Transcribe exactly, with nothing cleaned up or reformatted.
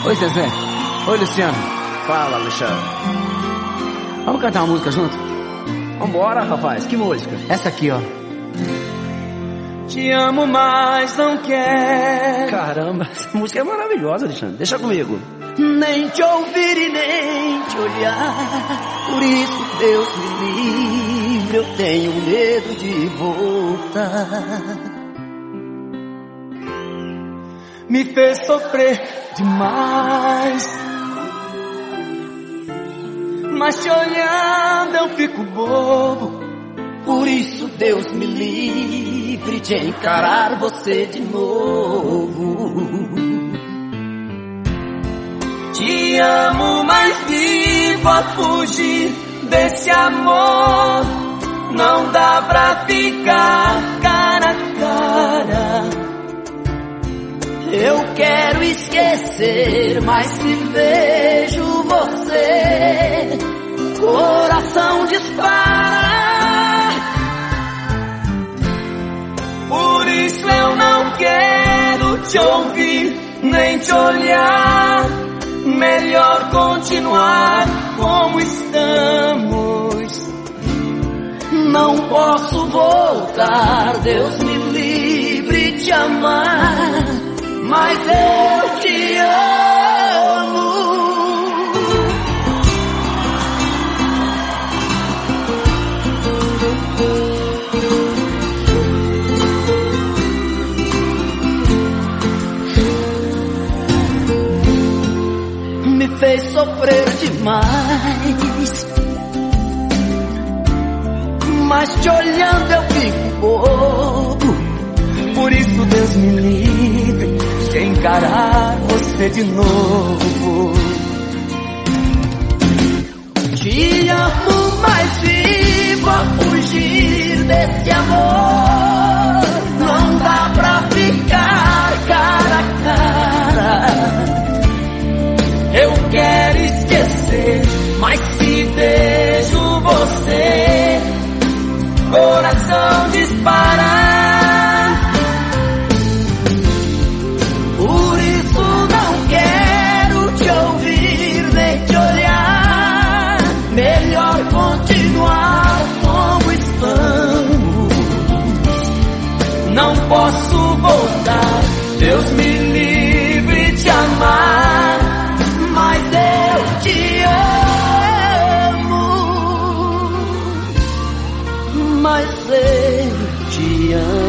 Oi, Zezé. Oi, Luciano. Fala, Alexandre. Vamos cantar uma música junto? Vambora, rapaz. Que música? Essa aqui, ó. Te amo, mas não quero. Caramba, essa música é maravilhosa, Alexandre. Deixa comigo. Nem te ouvir e nem te olhar. Por isso, Deus me livre. Eu tenho medo de voltar. Me fez sofrer demais, mas te olhando eu fico bobo. Por isso Deus me livre de encarar você de novo. Te amo, mas vivo a fugir desse amor. Não dá pra ficar cara a cara. Eu quero esquecer, mas se vejo você, coração dispara. Por isso eu não quero te ouvir, nem te olhar. Melhor continuar como estamos. Não posso voltar, Deus me livre de amar, mas eu te amo. Me fez sofrer demais, mas te olhando eu fico bobo. Por isso Deus me livre de encarar você de novo. Te amo, mas vivo a fugir desse amor. Não dá pra ficar cara a cara. Eu quero esquecer, mas se vejo você, coração disparar. Continuar como estamos. Não posso voltar, Deus me livre de amar, mas eu te amo, mas eu te amo.